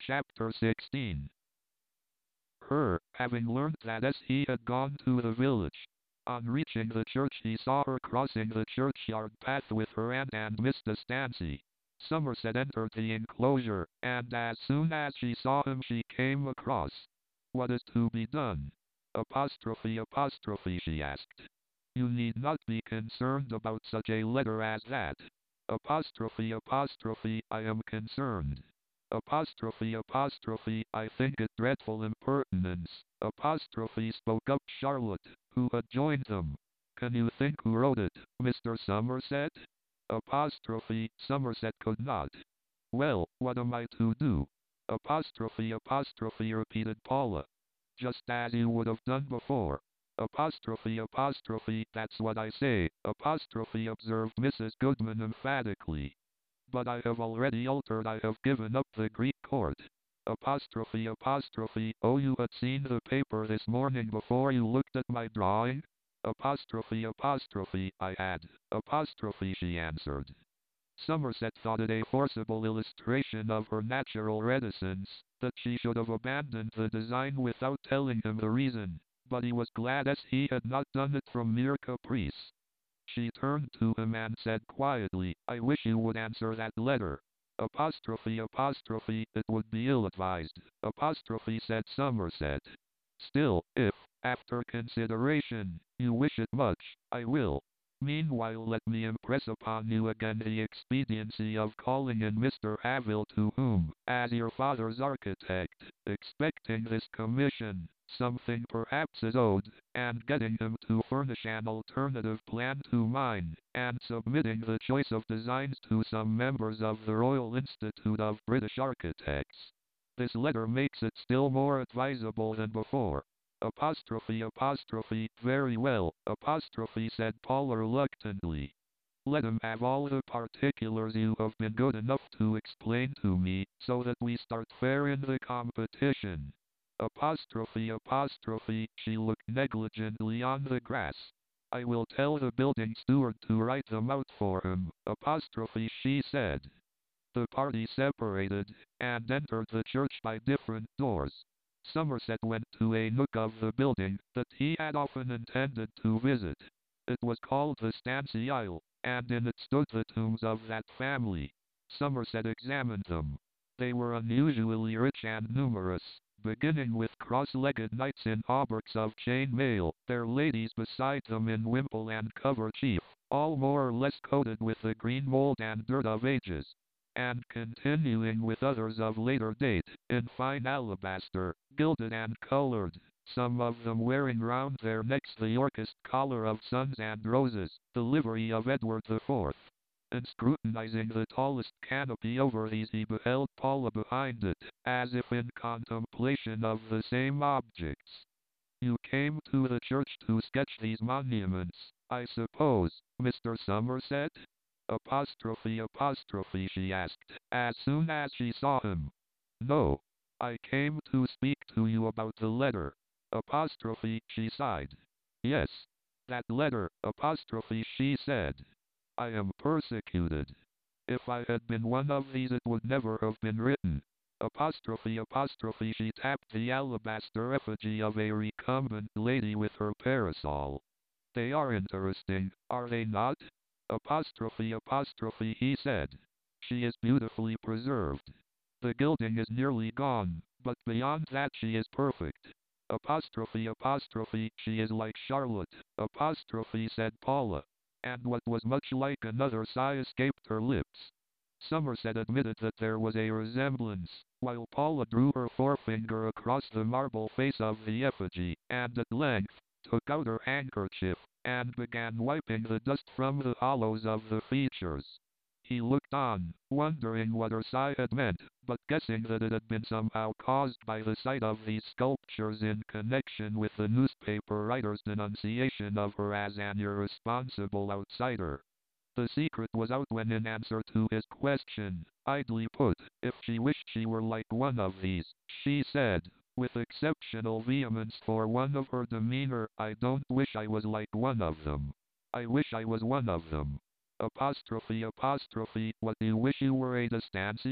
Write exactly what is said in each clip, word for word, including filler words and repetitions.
Chapter sixteen. Her, having learnt that as he had gone to the village. On reaching the church he saw her crossing the churchyard path with her aunt and Mister Stancy. Somerset entered the enclosure, and as soon as she saw him she came across. "What is to be done?" Apostrophe apostrophe she asked. "You need not be concerned about such a letter as that." Apostrophe apostrophe I am concerned. Apostrophe apostrophe I think it dreadful impertinence. Apostrophe spoke up Charlotte, who had joined them. "Can you think who wrote it, Mister Somerset?" Apostrophe Somerset could not. "Well, what am I to do?" Apostrophe apostrophe repeated Paula. "Just as you would have done before." Apostrophe apostrophe that's what I say, apostrophe observed Missus Goodman emphatically. "But I have already altered, I have given up the Greek court." Apostrophe apostrophe oh, you had seen the paper this morning before you looked at my drawing? Apostrophe apostrophe I had. Apostrophe she answered. Somerset thought it a forcible illustration of her natural reticence, that she should have abandoned the design without telling him the reason, but he was glad as he had not done it from mere caprice. She turned to him and said quietly, "I wish you would answer that letter." Apostrophe apostrophe it would be ill-advised. Apostrophe said Somerset. "Still, if, after consideration, you wish it much, I will. Meanwhile let me impress upon you again the expediency of calling in Mister Havil, to whom, as your father's architect, expecting this commission, something perhaps is owed, and getting him to furnish an alternative plan to mine, and submitting the choice of designs to some members of the Royal Institute of British Architects. This letter makes it still more advisable than before." Apostrophe apostrophe very well, apostrophe said Paula reluctantly. "Let him have all the particulars you have been good enough to explain to me, so that we start fair in the competition." Apostrophe apostrophe she looked negligently on the grass. "I will tell the building steward to write them out for him." Apostrophe she said. The party separated, and entered the church by different doors. Somerset went to a nook of the building that he had often intended to visit. It was called the Stancy Aisle, and in it stood the tombs of that family. Somerset examined them. They were unusually rich and numerous, beginning with cross-legged knights in hauberks of chain mail, their ladies beside them in wimple and coverchief, all more or less coated with the green mold and dirt of ages, and continuing with others of later date, in fine alabaster, gilded and colored, some of them wearing round their necks the Yorkist collar of Suns and Roses, the livery of Edward the Fourth. And scrutinizing the tallest canopy over these he beheld Paula behind it, as if in contemplation of the same objects. "You came to the church to sketch these monuments, I suppose, Mister Somerset?" Apostrophe apostrophe she asked, as soon as she saw him. "No. I came to speak to you about the letter." Apostrophe she sighed. "Yes. That letter." Apostrophe she said. "I am persecuted. If I had been one of these it would never have been written." Apostrophe apostrophe she tapped the alabaster effigy of a recumbent lady with her parasol. "They are interesting, are they not?" Apostrophe apostrophe he said. "She is beautifully preserved. The gilding is nearly gone, but beyond that she is perfect." Apostrophe apostrophe she is like Charlotte. Apostrophe said Paula. And what was much like another sigh escaped her lips. Somerset admitted that there was a resemblance, while Paula drew her forefinger across the marble face of the effigy, and at length took out her handkerchief, and began wiping the dust from the hollows of the features. He looked on, wondering what her sigh had meant, but guessing that it had been somehow caused by the sight of these sculptures in connection with the newspaper writer's denunciation of her as an irresponsible outsider. The secret was out when, in answer to his question, idly put, if she wished she were like one of these, she said, with exceptional vehemence for one of her demeanor, "I don't wish I was like one of them. I wish I was one of them." Apostrophe apostrophe what, do you wish you were Ada Stancy?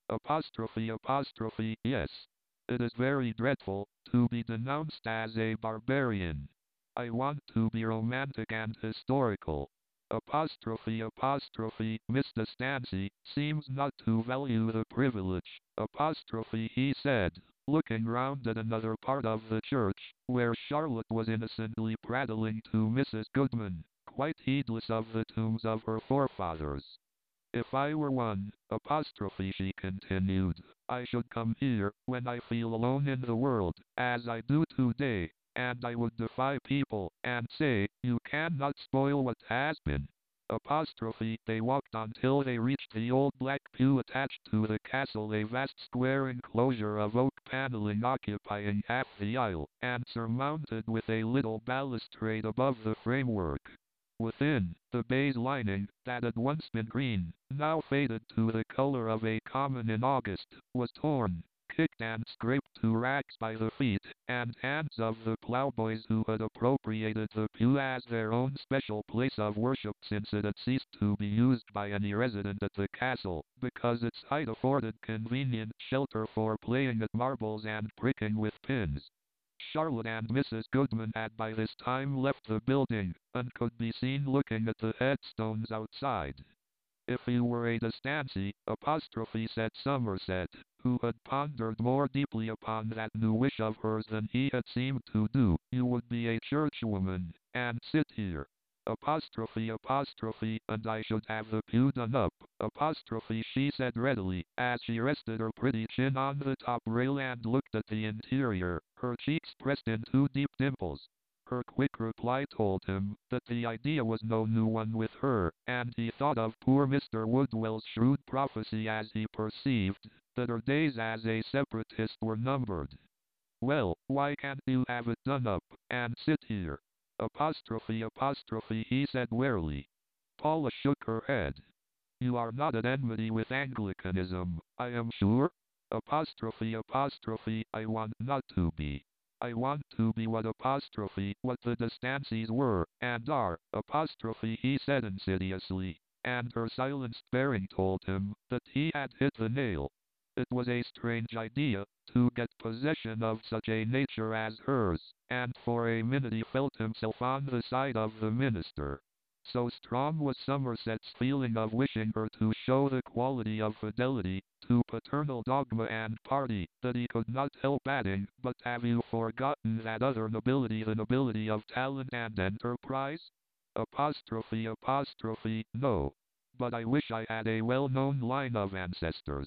Apostrophe apostrophe yes. It is very dreadful to be denounced as a barbarian. I want to be romantic and historical. Apostrophe apostrophe Mister Stancy seems not to value the privilege. Apostrophe he said, looking round at another part of the church, where Charlotte was innocently prattling to Missus Goodman, quite heedless of the tombs of her forefathers. If I were one, apostrophe she continued, I should come here, when I feel alone in the world, as I do today, and I would defy people, and say, you cannot spoil what has been. Apostrophe they walked on till they reached the old black pew attached to the castle, a vast square enclosure of oak paneling occupying half the aisle, and surmounted with a little balustrade above the framework. Within, the baize lining, that had once been green, now faded to the color of a common in August, was torn, kicked and scraped to rags by the feet and hands of the plowboys who had appropriated the pew as their own special place of worship since it had ceased to be used by any resident at the castle, because its height afforded convenient shelter for playing at marbles and pricking with pins. Charlotte and Missus Goodman had by this time left the building, and could be seen looking at the headstones outside. If you were a De Stancy, apostrophe said Somerset, who had pondered more deeply upon that new wish of hers than he had seemed to do, you would be a churchwoman, and sit here. Apostrophe apostrophe and I should have the pew done up. Apostrophe she said readily, as she rested her pretty chin on the top rail and looked at the interior, her cheeks pressed in two deep dimples. Her quick reply told him that the idea was no new one with her, and he thought of poor Mister Woodwell's shrewd prophecy as he perceived that her days as a separatist were numbered. Well, why can't you have it done up, and sit here? Apostrophe apostrophe he said wearily. Paula shook her head. You are not at enmity with Anglicanism, I am sure? Apostrophe apostrophe I want not to be. I want to be what apostrophe what the De Stancies were, and are, apostrophe he said insidiously, and her silenced bearing told him that he had hit the nail. It was a strange idea, to get possession of such a nature as hers, and for a minute he felt himself on the side of the minister. So strong was Somerset's feeling of wishing her to show the quality of fidelity to paternal dogma and party, that he could not help adding, but have you forgotten that other nobility, the nobility of talent and enterprise? Apostrophe apostrophe no. But I wish I had a well-known line of ancestors.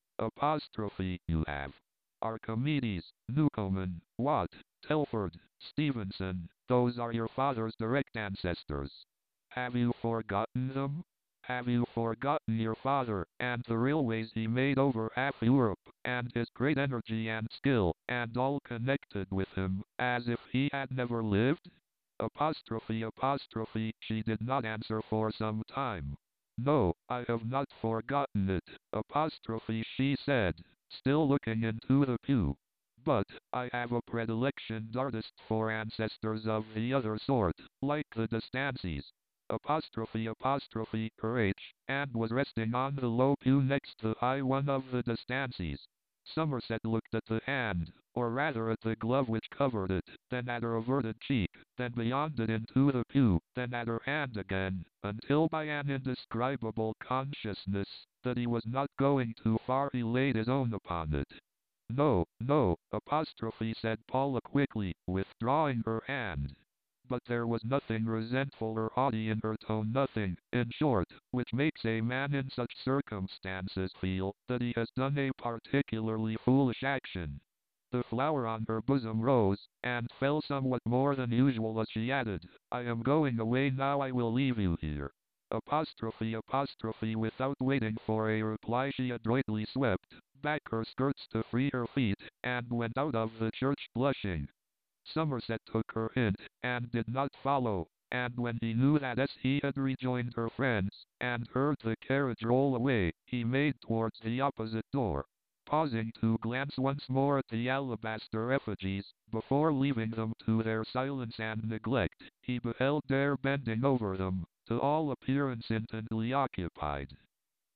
Apostrophe you have. Archimedes, Newcomen, Watt, Telford, Stevenson, those are your father's direct ancestors. Have you forgotten them? Have you forgotten your father, and the railways he made over half Europe, and his great energy and skill, and all connected with him, as if he had never lived? Apostrophe apostrophe she did not answer for some time. No, I have not forgotten it, apostrophe she said, still looking into the pew. But, I have a predilection d'artist for ancestors of the other sort, like the De Stancies. Apostrophe apostrophe her H, and was resting on the low pew next the high one of the De Stancies. Somerset looked at the hand, or rather at the glove which covered it, then at her averted cheek, then beyond it into the pew, then at her hand again, until by an indescribable consciousness that he was not going too far he laid his own upon it. No, no, apostrophe said Paula quickly, withdrawing her hand. But there was nothing resentful or haughty in her tone, nothing, in short, which makes a man in such circumstances feel that he has done a particularly foolish action. The flower on her bosom rose, and fell somewhat more than usual as she added, I am going away now, I will leave you here. Apostrophe apostrophe without waiting for a reply she adroitly swept back her skirts to free her feet, and went out of the church blushing. Somerset took her hint, and did not follow, and when he knew that as he had rejoined her friends, and heard the carriage roll away, he made towards the opposite door. Pausing to glance once more at the alabaster effigies, before leaving them to their silence and neglect, he beheld Dare bending over them, to all appearance intently occupied.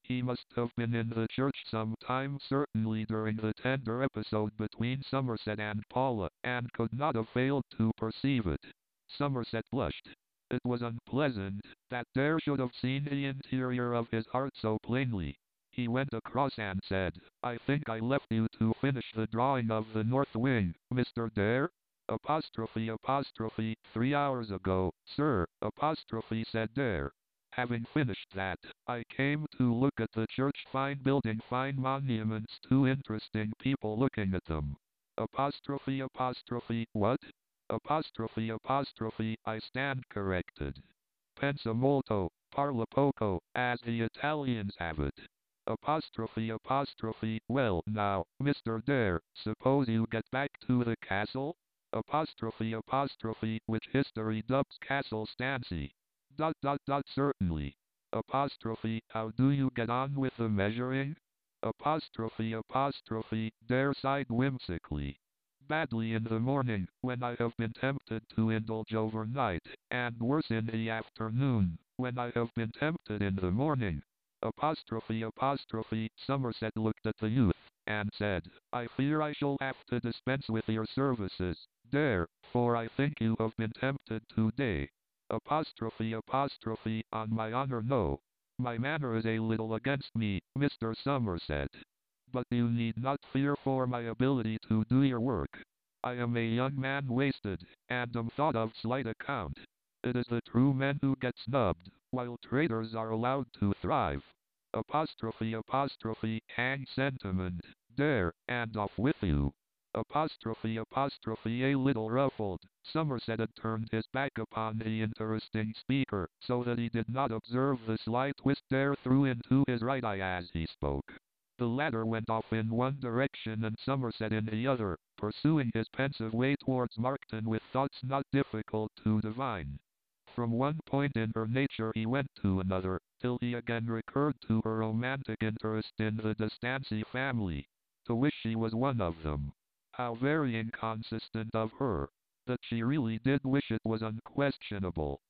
He must have been in the church some time, certainly during the tender episode between Somerset and Paula, and could not have failed to perceive it. Somerset blushed. It was unpleasant that Dare should have seen the interior of his heart so plainly. He went across and said, "I think I left you to finish the drawing of the north wing, Mister Dare?" Apostrophe apostrophe, three hours ago, sir, apostrophe, said Dare. Having finished that, I came to look at the church, fine building, fine monuments, two interesting people looking at them. Apostrophe apostrophe, what? Apostrophe apostrophe, I stand corrected. Pensa molto, parla poco, as the Italians have it. Apostrophe apostrophe, well now, Mister Dare, suppose you get back to the castle? Apostrophe apostrophe, which history dubs Castle Stancy. Dot dot dot, certainly. Apostrophe, how do you get on with the measuring? Apostrophe apostrophe, Dare sighed whimsically. Badly in the morning, when I have been tempted to indulge overnight, and worse in the afternoon, when I have been tempted in the morning. Apostrophe apostrophe, Somerset looked at the youth, and said, I fear I shall have to dispense with your services, Dare, for I think you have been tempted today. Apostrophe apostrophe, on my honor no. My manner is a little against me, Mister Somerset. But you need not fear for my ability to do your work. I am a young man wasted, and am thought of slight account. It is the true men who get snubbed, while traitors are allowed to thrive. Apostrophe apostrophe, hang sentiment, Dare, and off with you. Apostrophe apostrophe, a little ruffled, Somerset had turned his back upon the interesting speaker, so that he did not observe the sly twist Dare threw into his right eye as he spoke. The latter went off in one direction and Somerset in the other, pursuing his pensive way towards Markton with thoughts not difficult to divine. From one point in her nature he went to another, till he again recurred to her romantic interest in the de Stancy family. To wish she was one of them. How very inconsistent of her. That she really did wish it was unquestionable.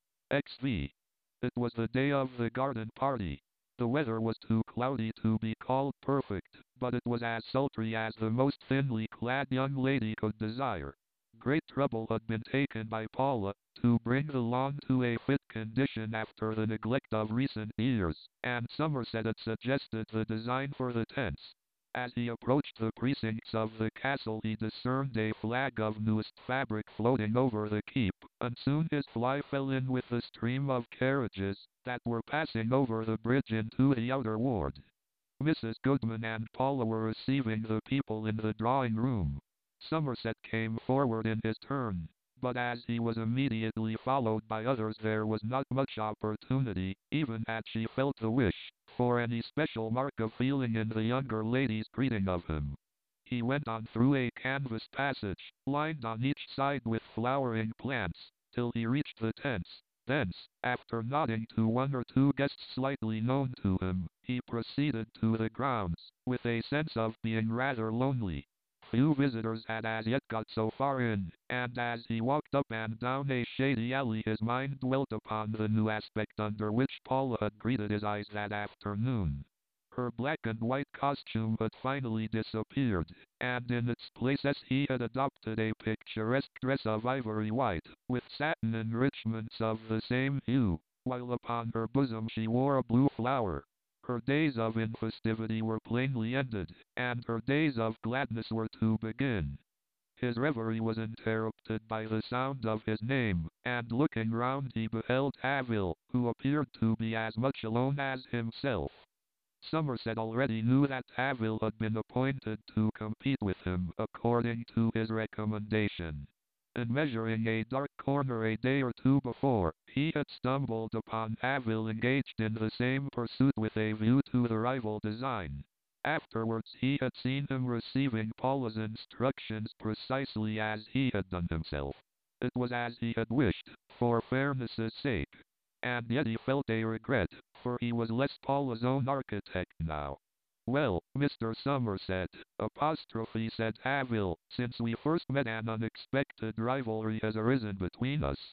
X V. It was the day of the garden party. The weather was too cloudy to be called perfect, but it was as sultry as the most thinly clad young lady could desire. Great trouble had been taken by Paula to bring the lawn to a fit condition after the neglect of recent years, and Somerset had suggested the design for the tents. As he approached the precincts of the castle he discerned a flag of newest fabric floating over the keep, and soon his fly fell in with the stream of carriages that were passing over the bridge into the outer ward. Missus Goodman and Paula were receiving the people in the drawing-room. Somerset came forward in his turn, but as he was immediately followed by others there was not much opportunity, even had she felt the wish, for any special mark of feeling in the younger lady's greeting of him. He went on through a canvas passage, lined on each side with flowering plants, till he reached the tents. Thence, after nodding to one or two guests slightly known to him, he proceeded to the grounds, with a sense of being rather lonely. Few visitors had as yet got so far in, and as he walked up and down a shady alley his mind dwelt upon the new aspect under which Paula had greeted his eyes that afternoon. Her black and white costume had finally disappeared, and in its place he had adopted a picturesque dress of ivory white, with satin enrichments of the same hue, while upon her bosom she wore a blue flower. Her days of infestivity were plainly ended, and her days of gladness were to begin. His reverie was interrupted by the sound of his name, and looking round he beheld Havil, who appeared to be as much alone as himself. Somerset already knew that Havil had been appointed to compete with him according to his recommendation. In measuring a dark corner a day or two before, he had stumbled upon Havil engaged in the same pursuit with a view to the rival design. Afterwards he had seen him receiving Paula's instructions precisely as he had done himself. It was as he had wished, for fairness' sake. And yet he felt a regret, for he was less Paula's own architect now. Well, Mister Somerset, apostrophe, said Havil, since we first met an unexpected rivalry has arisen between us.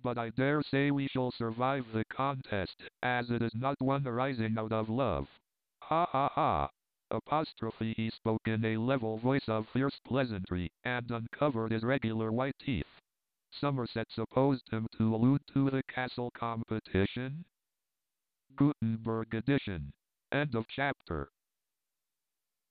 but I dare say we shall survive the contest, as it is not one arising out of love. Ha ha ha! Apostrophe. He spoke in a level voice of fierce pleasantry, and uncovered his regular white teeth. Somerset supposed him to allude to the castle competition. Gutenberg edition. End of chapter.